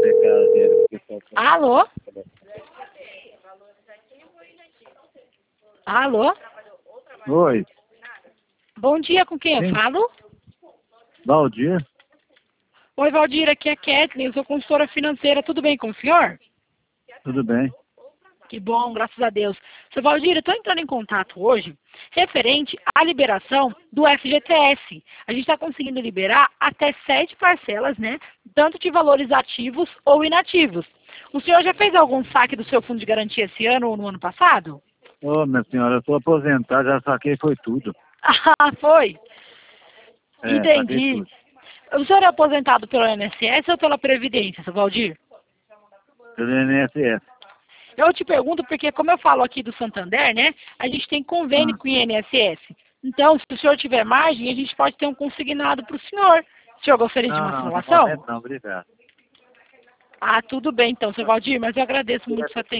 Alô? Alô? Oi. Bom dia, com quem eu Sim. falo? Valdir? Oi, Valdir, aqui é a Kathleen, eu sou consultora financeira, tudo bem com o senhor? Tudo bem? Que bom, graças a Deus. Seu Valdir, eu estou entrando em contato hoje referente à liberação do FGTS. A gente está conseguindo liberar até 7 parcelas, né? Tanto de valores ativos ou inativos. O senhor já fez algum saque do seu fundo de garantia esse ano ou no ano passado? Ô, minha senhora, eu sou aposentado, já saquei foi tudo. Ah, foi? Saquei Entendi. tudo. O senhor é aposentado pelo INSS ou pela Previdência, seu Valdir? Pelo INSS. Eu te pergunto porque, como eu falo aqui do Santander, né, a gente tem convênio Ah. com o INSS. Então, se o senhor tiver margem, a gente pode ter um consignado para o senhor. O senhor gostaria de uma Não, no simulação? momento não, obrigado. Ah, tudo bem então, seu Valdir, mas eu agradeço muito sua atenção.